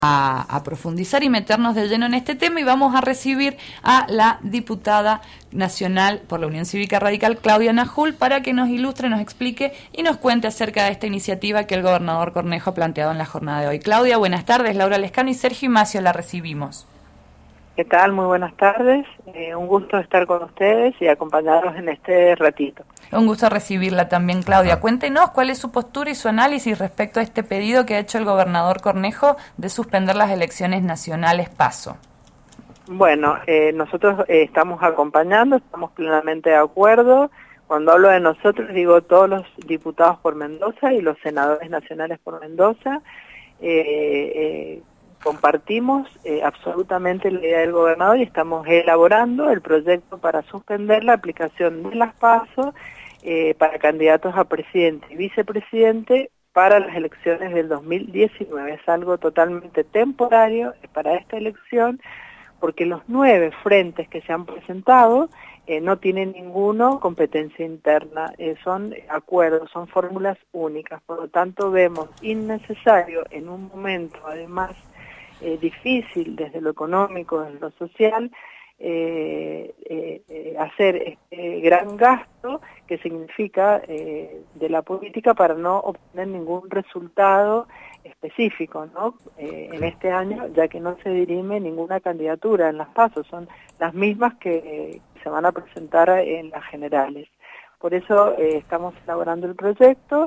a profundizar y meternos de lleno en este tema, y vamos a recibir a la diputada nacional por la Unión Cívica Radical, Claudia Najul, para que nos ilustre, nos explique y nos cuente acerca de esta iniciativa que el gobernador Cornejo ha planteado en la jornada de hoy. Claudia, buenas tardes. Laura Lescano y Sergio Imacio la recibimos. ¿Qué tal? Muy buenas tardes. Un gusto estar con ustedes y acompañarlos en este ratito. Un gusto recibirla también, Claudia. Cuéntenos cuál es su postura y su análisis respecto a este pedido que ha hecho el gobernador Cornejo de suspender las elecciones nacionales PASO. Bueno, nosotros estamos acompañando, estamos plenamente de acuerdo. Cuando hablo de nosotros, digo todos los diputados por Mendoza y los senadores nacionales por Mendoza. Compartimos absolutamente la idea del gobernador y estamos elaborando el proyecto para suspender la aplicación de las PASO para candidatos a presidente y vicepresidente para las elecciones del 2019. Es algo totalmente temporario para esta elección, porque los 9 frentes que se han presentado no tienen ninguno competencia interna, son acuerdos, son fórmulas únicas. Por lo tanto, vemos innecesario en un momento, además, difícil desde lo económico, desde lo social, hacer este gran gasto que significa de la política para no obtener ningún resultado específico, ¿no? En este año, ya que no se dirime ninguna candidatura en las PASO, son las mismas que se van a presentar en las generales. Por eso estamos elaborando el proyecto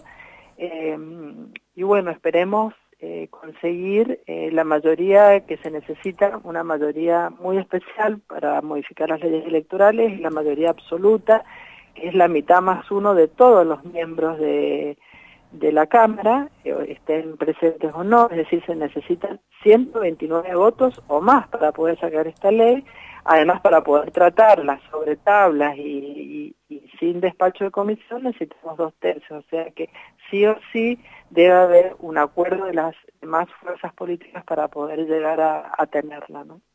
y bueno, esperemos conseguir la mayoría que se necesita, una mayoría muy especial para modificar las leyes electorales, y la mayoría absoluta, que es la mitad más uno de todos los miembros de la Cámara, estén presentes o no, es decir, se necesitan 129 votos o más para poder sacar esta ley, además para poder tratarla sobre tablas y sin despacho de comisión necesitamos 2/3, o sea que sí o sí debe haber un acuerdo de las demás fuerzas políticas para poder llegar a tenerla, ¿no?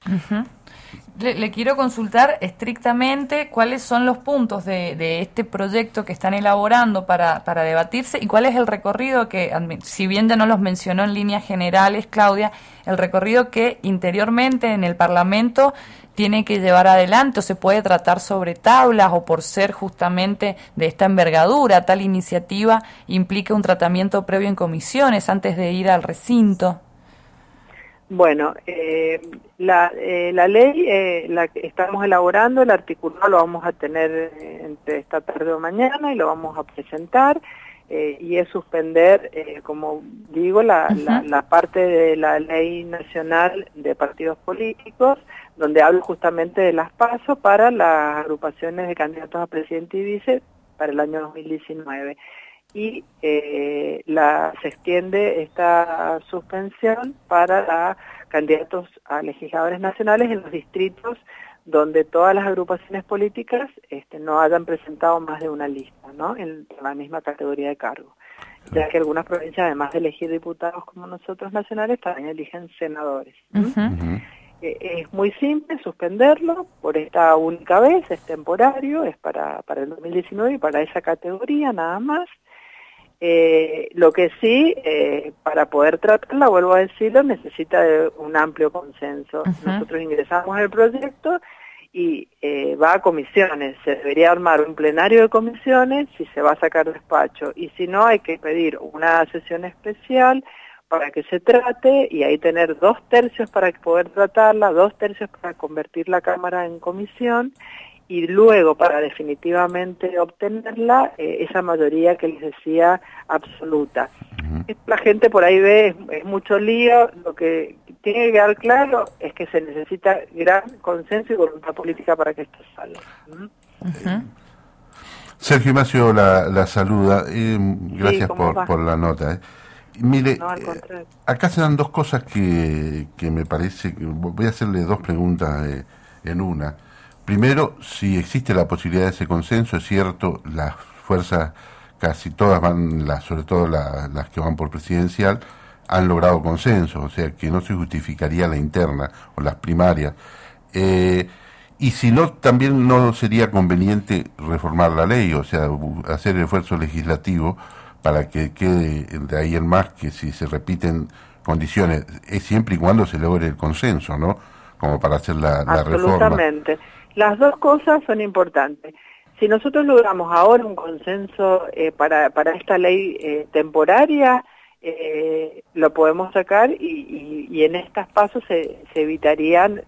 Le quiero consultar estrictamente cuáles son los puntos de este proyecto que están elaborando para debatirse, y cuál es el recorrido que, si bien ya no los mencionó en líneas generales, Claudia, el recorrido que interiormente en el Parlamento tiene que llevar adelante, o se puede tratar sobre tablas, o por ser justamente de esta envergadura, tal iniciativa implica un tratamiento previo en comisiones antes de ir al recinto. Bueno, la ley la que estamos elaborando, el articulado lo vamos a tener entre esta tarde o mañana y lo vamos a presentar, y es suspender, como digo, la parte de la Ley Nacional de Partidos Políticos, donde hablo justamente de las PASO para las agrupaciones de candidatos a presidente y vice para el año 2019. Y se extiende esta suspensión para candidatos a legisladores nacionales en los distritos donde todas las agrupaciones políticas no hayan presentado más de una lista, ¿no? En la misma categoría de cargo, ya que algunas provincias, además de elegir diputados como nosotros nacionales, también eligen senadores. Es muy simple suspenderlo por esta única vez, es temporario, es para el 2019 y para esa categoría nada más. Lo que sí, para poder tratarla, vuelvo a decirlo, necesita de un amplio consenso. Nosotros ingresamos el proyecto y va a comisiones. Se debería armar un plenario de comisiones si se va a sacar despacho, y si no, hay que pedir una sesión especial para que se trate, y ahí tener 2/3 para poder tratarla, 2/3 para convertir la Cámara en comisión, y luego para definitivamente obtenerla, esa mayoría que les decía absoluta. La gente por ahí ve, es mucho lío. Lo que tiene que quedar claro es que se necesita gran consenso y voluntad política para que esto salga. Sergio Imacio la saluda, gracias por la nota. Mire, no, acá se dan dos cosas que me parece, voy a hacerle dos preguntas en una. Primero, si existe la posibilidad de ese consenso. Es cierto, las fuerzas, casi todas van, sobre todo las que van por presidencial, han logrado consenso, o sea que no se justificaría la interna o las primarias. Y si no, también no sería conveniente reformar la ley, o sea, hacer el esfuerzo legislativo para que quede de ahí en más, que si se repiten condiciones, es siempre y cuando se logre el consenso, ¿no? Como para hacer la reforma. Absolutamente. Las dos cosas son importantes. Si nosotros logramos ahora un consenso para esta ley temporaria, lo podemos sacar y en estos pasos se evitarían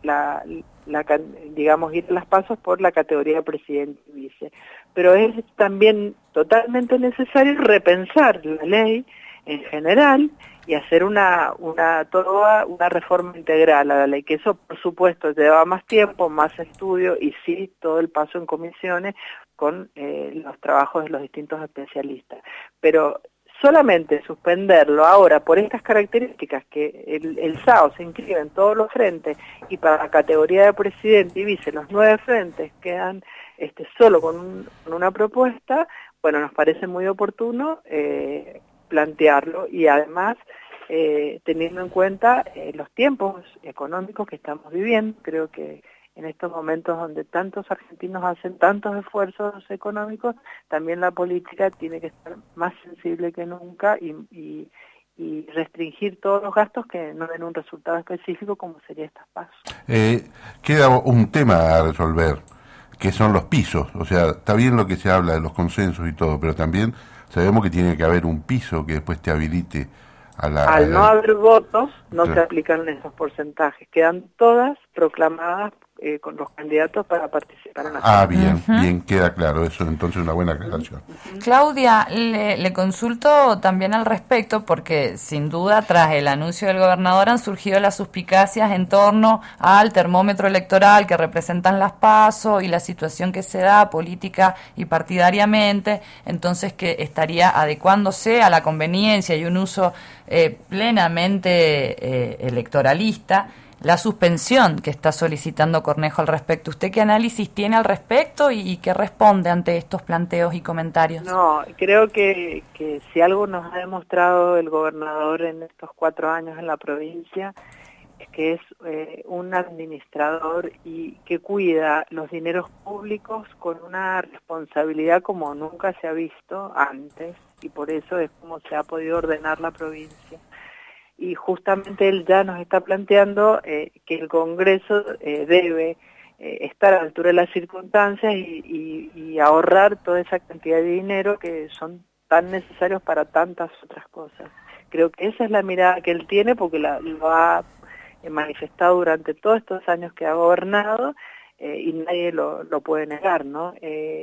digamos, ir a los pasos por la categoría de presidente y vice. Pero es también totalmente necesario repensar la ley en general y hacer toda una reforma integral a la ley, que eso por supuesto lleva más tiempo, más estudio y sí todo el paso en comisiones con los trabajos de los distintos especialistas. Pero solamente suspenderlo ahora por estas características que el SAO se inscribe en todos los frentes y para la categoría de presidente y vice los 9 frentes quedan solo con una propuesta, bueno, nos parece muy oportuno plantearlo y además teniendo en cuenta los tiempos económicos que estamos viviendo. Creo que en estos momentos donde tantos argentinos hacen tantos esfuerzos económicos, también la política tiene que estar más sensible que nunca y restringir todos los gastos que no den un resultado específico como sería estas PASO. Queda un tema a resolver, que son los pisos. O sea, está bien lo que se habla de los consensos y todo, pero también sabemos que tiene que haber un piso que después te habilite Al no haber votos, no se aplican esos porcentajes. Quedan todas proclamadas con los candidatos para participar en la bien, queda claro. Eso entonces es una buena aclaración. Claudia, le consulto también al respecto, porque sin duda tras el anuncio del gobernador han surgido las suspicacias en torno al termómetro electoral que representan las PASO y la situación que se da política y partidariamente, entonces que estaría adecuándose a la conveniencia y un uso plenamente electoralista la suspensión que está solicitando Cornejo al respecto. ¿Usted qué análisis tiene al respecto y qué responde ante estos planteos y comentarios? No, creo que si algo nos ha demostrado el gobernador en estos 4 años en la provincia es que es un administrador y que cuida los dineros públicos con una responsabilidad como nunca se ha visto antes y por eso es como se ha podido ordenar la provincia. Y justamente él ya nos está planteando que el Congreso debe estar a la altura de las circunstancias y ahorrar toda esa cantidad de dinero que son tan necesarios para tantas otras cosas. Creo que esa es la mirada que él tiene porque lo ha manifestado durante todos estos años que ha gobernado y nadie lo puede negar, ¿no?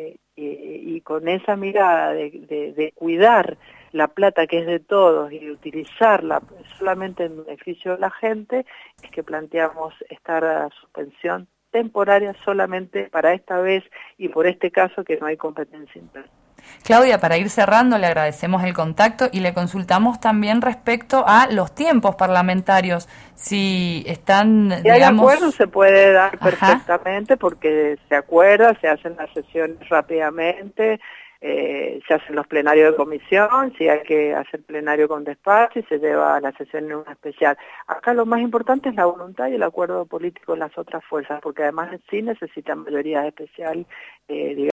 Y con esa mirada de cuidar la plata que es de todos y de utilizarla solamente en beneficio de la gente, es que planteamos esta suspensión temporaria solamente para esta vez y por este caso que no hay competencia interna. Claudia, para ir cerrando, le agradecemos el contacto y le consultamos también respecto a los tiempos parlamentarios. Si están, si hay acuerdo, se puede dar perfectamente porque se acuerda, se hacen las sesiones rápidamente, se hacen los plenarios de comisión, si hay que hacer plenario con despacho y se lleva a la sesión en una especial. Acá lo más importante es la voluntad y el acuerdo político en las otras fuerzas, porque además sí necesitan mayoría especial, digamos,